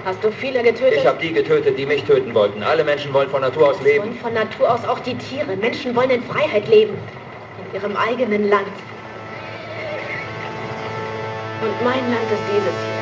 Hast du viele getötet? Ich habe die getötet, die mich töten wollten. Alle Menschen wollen von Natur aus leben. Und von Natur aus auch die Tiere. Menschen wollen in Freiheit leben. In ihrem eigenen Land. Und mein Land ist dieses hier.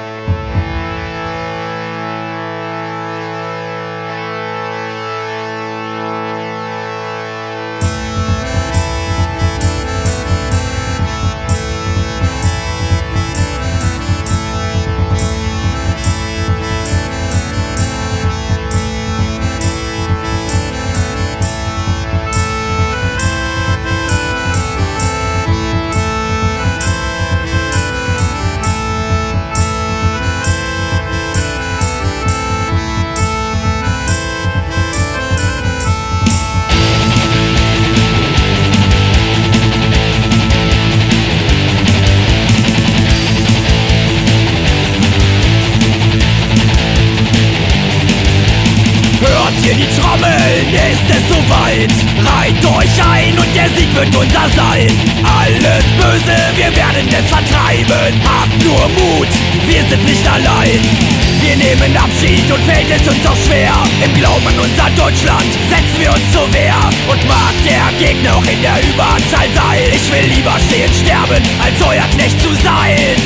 Die Trommeln, ist es soweit. Reiht euch ein und der Sieg wird unser sein. Alles Böse, wir werden es vertreiben. Habt nur Mut, wir sind nicht allein. Wir nehmen Abschied und fällt es uns auch schwer. Im Glauben an unser Deutschland setzen wir uns zur Wehr. Und mag der Gegner auch in der Überzahl sein. Ich will lieber stehen sterben, als euer Knecht zu sein.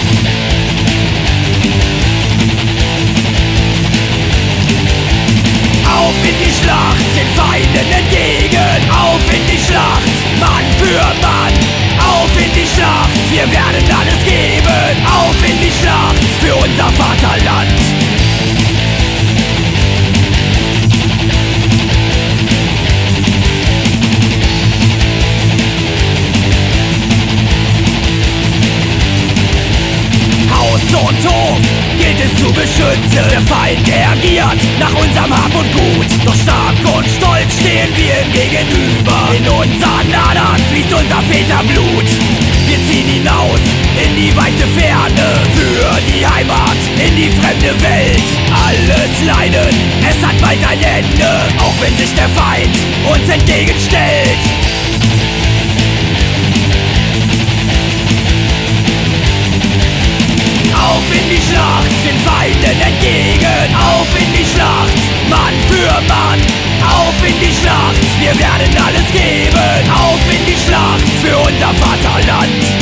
Auf in die Schlacht, den Feinden entgegen. Auf in die Schlacht, Mann für Mann. Auf in die Schlacht, wir werden alles geben. Auf in die Schlacht, für unser Vaterland. Haus und Hof gilt es zu beschützen. Der Feind reagiert nach unserem Hab und Gut. Doch stark und stolz stehen wir ihm gegenüber. In unseren Adern fließt unser Väterblut. Wir ziehen hinaus in die weite Ferne. Für die Heimat, in die fremde Welt. Alles Leiden, es hat bald ein Ende. Auch wenn sich der Feind uns entgegenstellt. Auf in die Schlacht, den Feinden entgegen. Auf in die Schlacht, Mann für Mann. Auf in die Schlacht, wir werden alles geben. Auf in die Schlacht, für unser Vaterland.